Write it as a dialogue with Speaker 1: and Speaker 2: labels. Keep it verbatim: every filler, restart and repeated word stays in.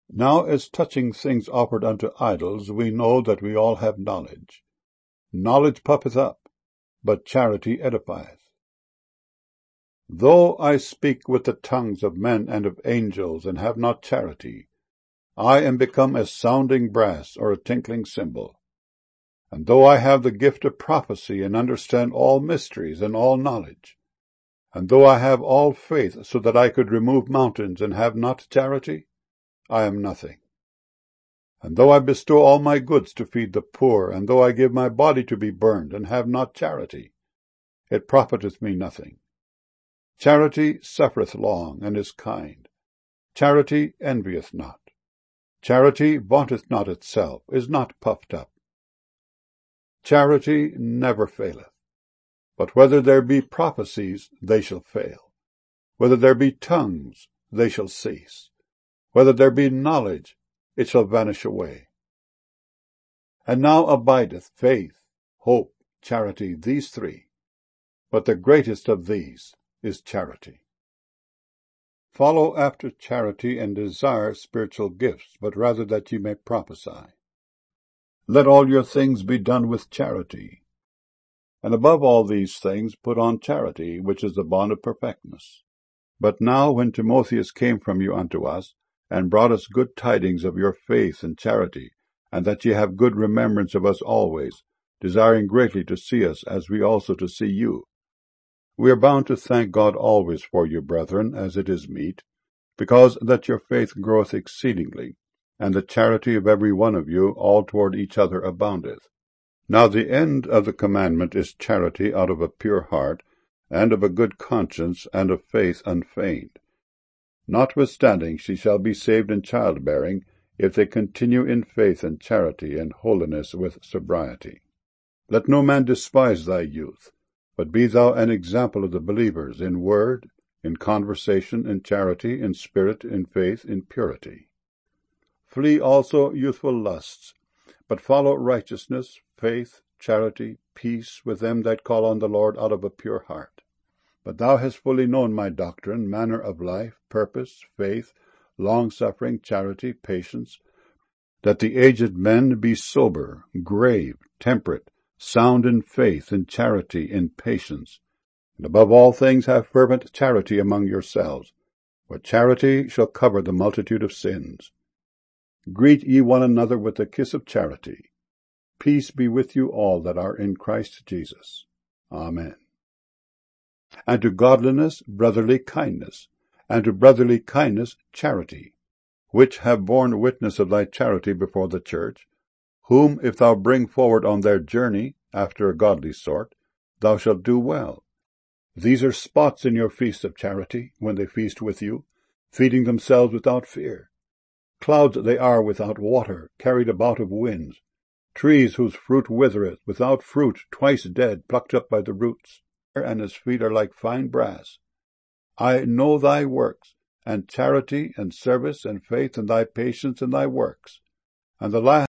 Speaker 1: Now as touching things offered unto idols, we know that we all have knowledge. Knowledge puffeth up, but charity edifieth. Though I speak with the tongues of men and of angels, and have not charity, I am become as sounding brass or a tinkling cymbal. And though I have the gift of prophecy, and understand all mysteries and all knowledge, and though I have all faith so that I could remove mountains, and have not charity, I am nothing. And though I bestow all my goods to feed the poor, and though I give my body to be burned, and have not charity, it profiteth me nothing. Charity suffereth long, and is kind. Charity envieth not. Charity vaunteth not itself, is not puffed up. Charity never faileth. But whether there be prophecies, they shall fail. Whether there be tongues, they shall cease. Whether there be knowledge, it shall vanish away. And now abideth faith, hope, charity, these three. But the greatest of these is charity. Follow after charity, and desire spiritual gifts, but rather that ye may prophesy. Let all your things be done with charity. And above all these things put on charity, which is the bond of perfectness. But now when Timotheus came from you unto us, and brought us good tidings of your faith and charity, and that ye have good remembrance of us always, desiring greatly to see us, as we also to see you, we are bound to thank God always for you, brethren, as it is meet, because that your faith groweth exceedingly, and the charity of every one of you all toward each other aboundeth. Now the end of the commandment is charity out of a pure heart, and of a good conscience, and of faith unfeigned. Notwithstanding she shall be saved in childbearing, if they continue in faith and charity and holiness with sobriety. Let no man despise thy youth, but be thou an example of the believers in word, in conversation, in charity, in spirit, in faith, in purity. Flee also youthful lusts, but follow righteousness, faith, charity, peace with them that call on the Lord out of a pure heart. But thou hast fully known my doctrine, manner of life, purpose, faith, long-suffering, charity, patience, that the aged men be sober, grave, temperate, sound in faith, in charity, in patience. And above all things have fervent charity among yourselves, for charity shall cover the multitude of sins. Greet ye one another with the kiss of charity. Peace be with you all that are in Christ Jesus. Amen. And to godliness brotherly kindness, and to brotherly kindness charity, which have borne witness of thy charity before the church, whom if thou bring forward on their journey, after a godly sort, thou shalt do well. These are spots in your feast of charity, when they feast with you, feeding themselves without fear. Clouds they are without water, carried about of winds, trees whose fruit withereth, without fruit, twice dead, plucked up by the roots, and his feet are like fine brass. I know thy works, and charity, and service, and faith, and thy patience, and thy works. And the last